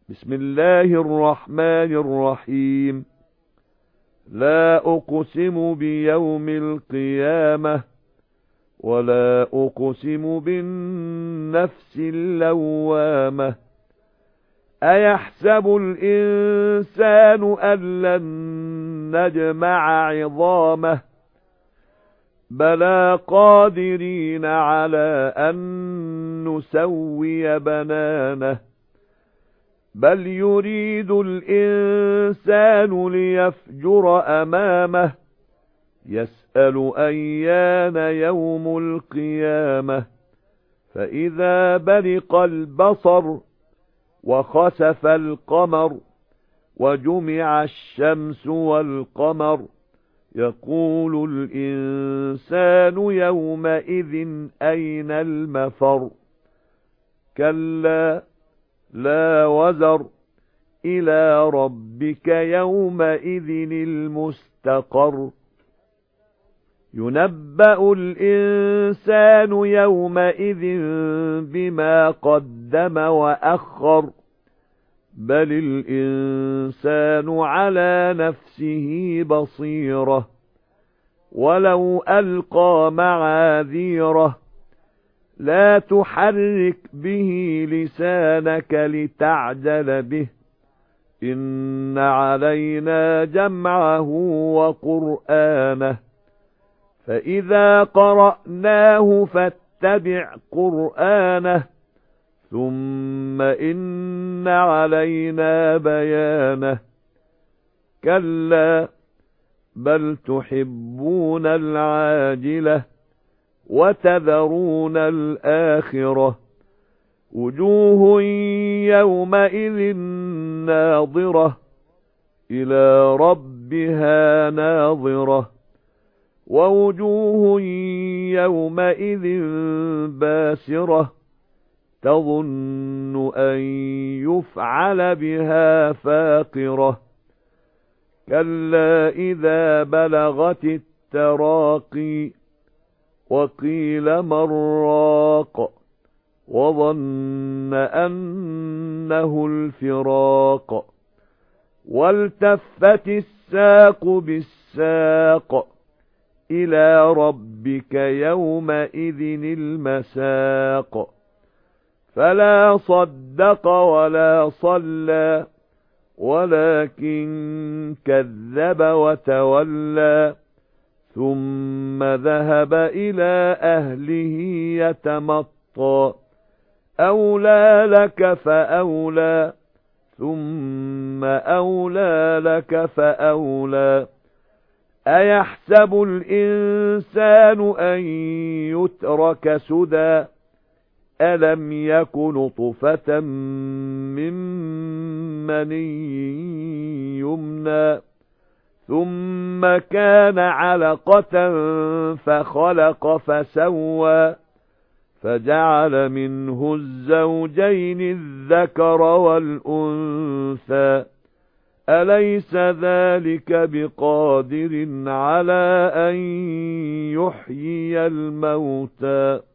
بسم الله الرحمن الرحيم. لا أقسم بيوم القيامة ولا أقسم بالنفس اللوامة. أيحسب الإنسان أن لن نجمع عظامه بلى قادرين على أن نسوي بنانه بل يريد الإنسان ليفجر أمامه يسأل أيان يوم القيامة فإذا برق البصر وخسف القمر وجمع الشمس والقمر يقول الإنسان يومئذ أين المفر كلا لا وزر إلى ربك يومئذ المستقر ينبأ الإنسان يومئذ بما قدم وأخر بل الإنسان على نفسه بصيرة ولو ألقى معاذيره لا تحرك به لسانك لتعجل به إن علينا جمعه وقرآنه فإذا قرأناه فاتبع قرآنه ثم إن علينا بيانه كلا بل تحبون العاجلة وتذرون الآخرة وجوه يومئذ ناظرة إلى ربها ناظرة ووجوه يومئذ باسرة تظن أن يفعل بها فاقرة كلا إذا بلغت التراقي وقيل من راق وظن أنه الفراق والتفت الساق بالساق إلى ربك يومئذ المساق فلا صدق ولا صلى ولكن كذب وتولى ثم ذهب إلى أهله يتمطى أولى لك فأولى ثم أولى لك فأولى أيحسب الإنسان أن يترك سدى ألم يك نطفة من مني يمنى ثم كان علقة فخلق فسوى فجعل منه الزوجين الذكر والأنثى أليس ذلك بقادر على أن يحيي الموتى